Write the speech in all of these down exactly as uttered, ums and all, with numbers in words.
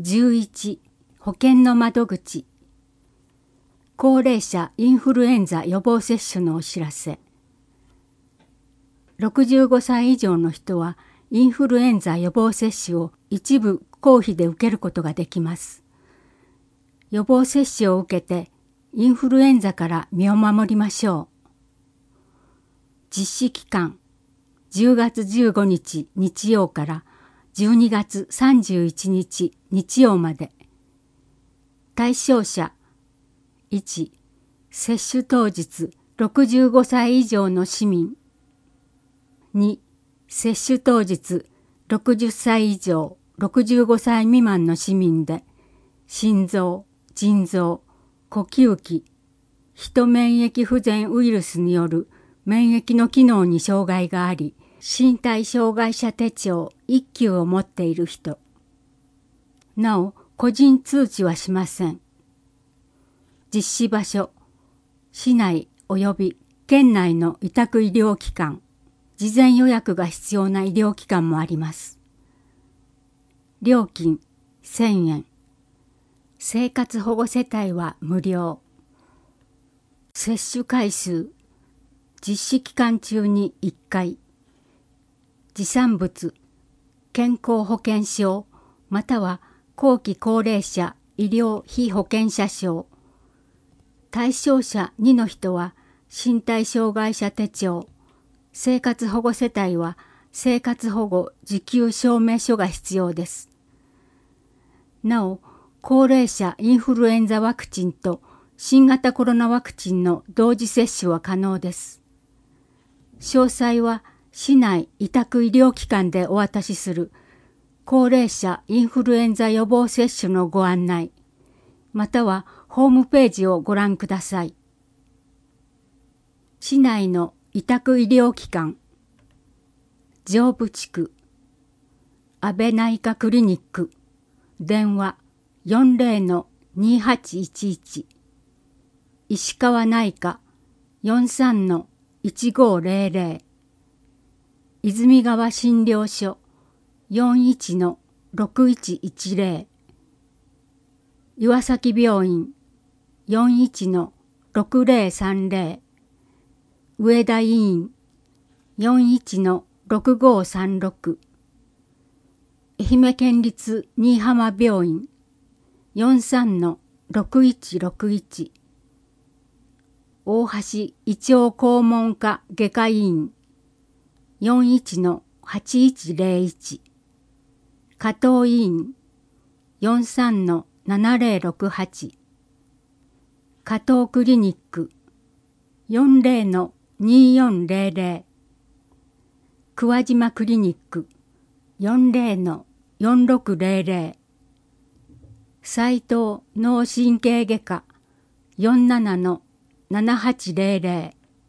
じゅういち保険の窓口。高齢者インフルエンザ予防接種のお知らせ。ろくじゅうごさい以上の人はインフルエンザ予防接種を一部公費で受けることができます。予防接種を受けてインフルエンザから身を守りましょう。実施期間じゅうがつじゅうごにち日曜からじゅうにがつさんじゅういちにち日曜まで。対象者いち接種当日ろくじゅうごさい以上の市民。に接種当日ろくじゅっさい以上ろくじゅうごさい未満の市民で心臓、腎臓、呼吸器、ヒト免疫不全ウイルスによる免疫の機能に障害があり、身体障害者手帳いっきゅうを持っている人。なお、個人通知はしません。実施場所、市内及び県内の委託医療機関、事前予約が必要な医療機関もあります。料金せんえん。生活保護世帯は無料。接種回数、実施期間中にいっかい。持参物、健康保険証または後期高齢者医療被保険者証。対象者にの人は身体障害者手帳。生活保護世帯は生活保護受給証明書が必要です。なお、高齢者インフルエンザワクチンと新型コロナワクチンの同時接種は可能です。詳細は市内委託医療機関でお渡しする高齢者インフルエンザ予防接種のご案内、またはホームページをご覧ください。市内の委託医療機関、上部地区、安倍内科クリニック、電話 よんじゅうのにはちいちいち、石川内科 よんじゅうさんのいちごぜろぜろ、泉川診療所 よんじゅういちのろくいちいちぜろ、岩崎病院 よんじゅういちのろくぜろさんぜろ、上田医院 よんじゅういちのろくごさんろく、愛媛県立新居浜病院 よんじゅうさんのろくいちろくいち、大橋胃腸肛門科外科医院 よんじゅういちのはちいちぜろいち、加藤医院 よんじゅうさんのななぜろろくはち、加藤クリニック よんじゅうのによんぜろぜろ、桑島クリニック よんじゅうのよんろくぜろぜろ、斉藤脳神経外科 よんじゅうななのななはちぜろぜろ、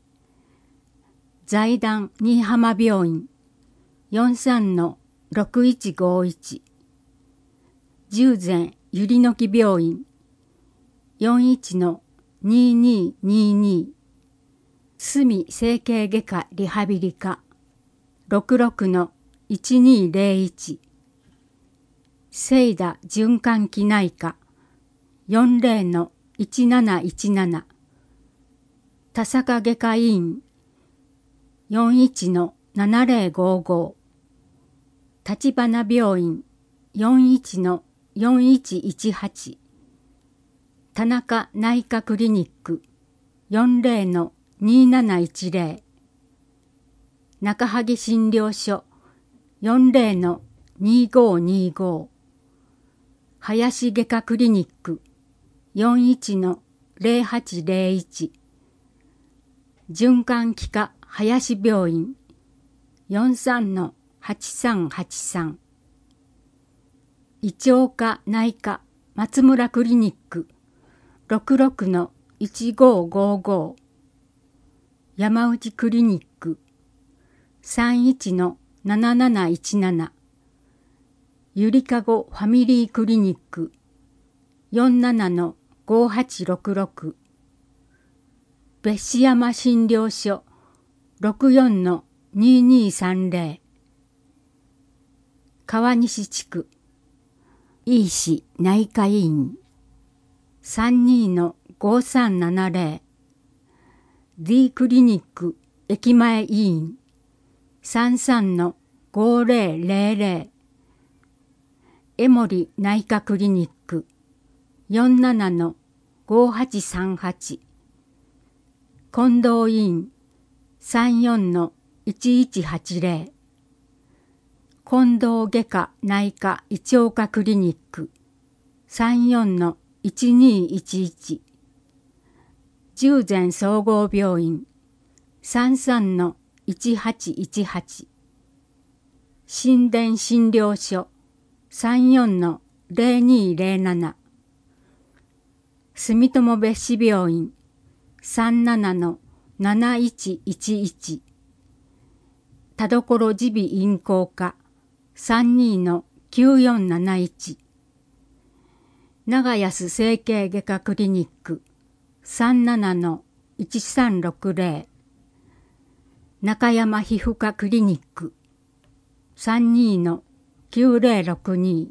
財団新居浜病院 よんじゅうさんのろくいちごいち、十全ゆりのき病院 よんじゅういちのにににに、住整形外科リハビリ科 ろくろくのいちにぜろいち、清田循環器内科 よんじゅうのいちなないちなな、田坂外科医院 よんじゅういちのななぜろごご、立花病院 よんじゅういちのよんいちいちはち、田中内科クリニック よんじゅうのになないちぜろ、中萩診療所 よんじゅうのにごにご、林外科クリニック よんじゅういちのぜろはちぜろいち、循環器科林病院 よんじゅうさんのはちさんはちさん、胃腸科内科松村クリニック ろくろくのいちごごご、山内クリニック さんいちのなななないちなな、ゆりかごファミリークリニック よんじゅうななのごはちろくろく、別紙山診療所 ろくよんのににさんぜろ、川西地区医師内科医院 さんにーごさんななぜろ D クリニック駅前医院 さんさんのごぜろぜろぜろ 江森内科クリニック よんななのごはちさんはち 近藤医院 さんよんのいちいちはちぜろ 近藤外科内科胃腸科クリニック さんよんのいちにいちいち 十全総合病院 さんさんのいちはちいちはち 新田診療所 さんよんのぜろにぜろなな 住友別紙病院 さんななのなないちいちいち 田所耳鼻咽喉科 さんにのきゅうよんなないち 長安整形外科クリニック さんななのいちさんろくぜろ 中山皮膚科クリニック さんにのきゅうぜろろくに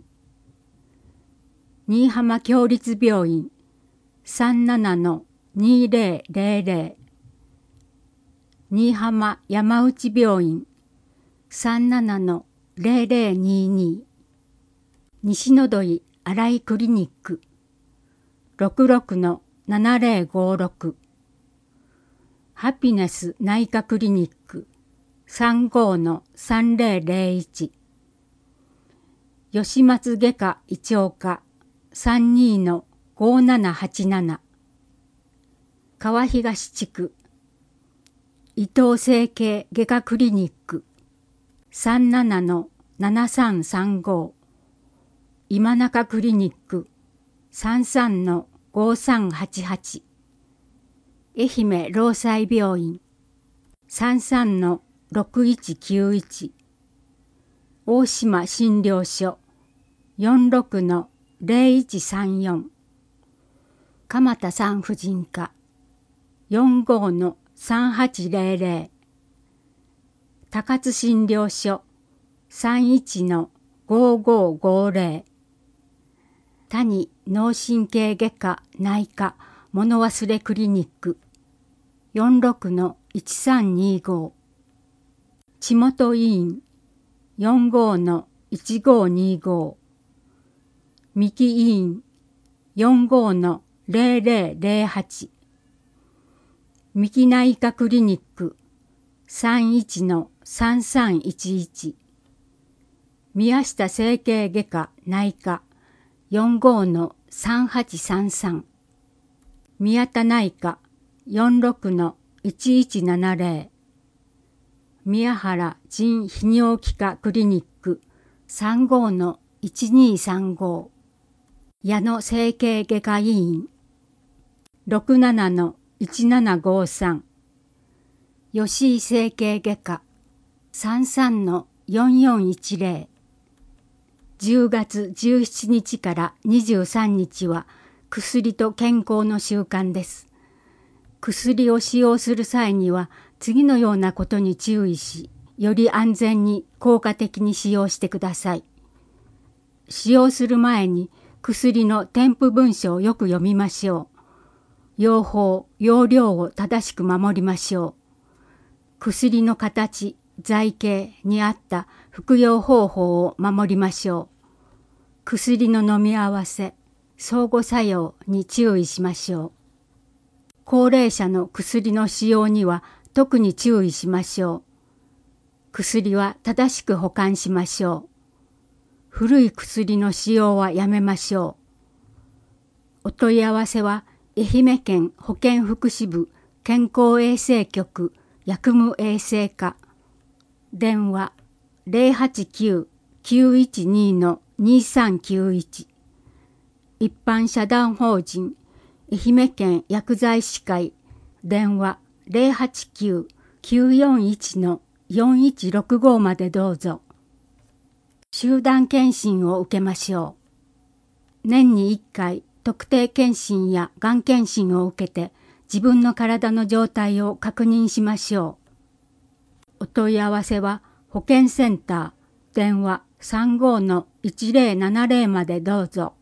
新居浜共立病院 さんななのにぜろぜろぜろ 新居浜山内病院 さんななのぜろぜろにに 西のどい新井クリニック ろくろくのななぜろごろく ハピネス内科クリニック さんごのさんぜろぜろいち 吉松外科胃腸科 さんにのごななはちなな 川東地区伊藤整形外科クリニック さんななのななさんさんご 今中クリニック さんさんのごさんはちはち 愛媛労災病院 さんさんのろくいちきゅういち 大島診療所 よんろくのぜろいちさんよん 蒲田産婦人科 よんごのさんはちぜろぜろ 高津診療所 さんいちのごごごぜろ 谷脳神経外科内科物忘れクリニック よんろくのいちさんにご 地元医院 よんごのいちごにご 三木医院 よんごのぜろぜろぜろはち 三木内科クリニック さんいちのさんさんいちいち 宮下整形外科内科 よんごのさんはちさんさん 宮田内科 よんろくのいちいちななぜろ 宮原腎泌尿器科クリニック さんごのいちにさんご 矢野整形外科医院 ろくななのいちななごさん 吉井整形外科 さんさんのよんよんいちぜろ じゅうがつじゅうしちにちからにじゅうさんにちは薬と健康の習慣です。薬を使用する際には次のようなことに注意し、より安全に効果的に使用してください。使用する前に薬の添付文書をよく読みましょう。用法、用量を正しく守りましょう。薬の形、剤形に合った服用方法を守りましょう。薬の飲み合わせ、相互作用に注意しましょう。高齢者の薬の使用には特に注意しましょう。薬は正しく保管しましょう。古い薬の使用はやめましょう。お問い合わせは愛媛県保健福祉部健康衛生局薬務衛生課電話 ゼロはちきゅう きゅういちに のにさんきゅういち 一般社団法人愛媛県薬剤師会電話 ゼロはちきゅう きゅうよんいち のよんいちろくご までどうぞ。集団検診を受けましょう。年にいっかい特定検診やがん検診を受けて自分の体の状態を確認しましょう。お問い合わせは保健センター電話さんごーのいちぜろななぜろまでどうぞ。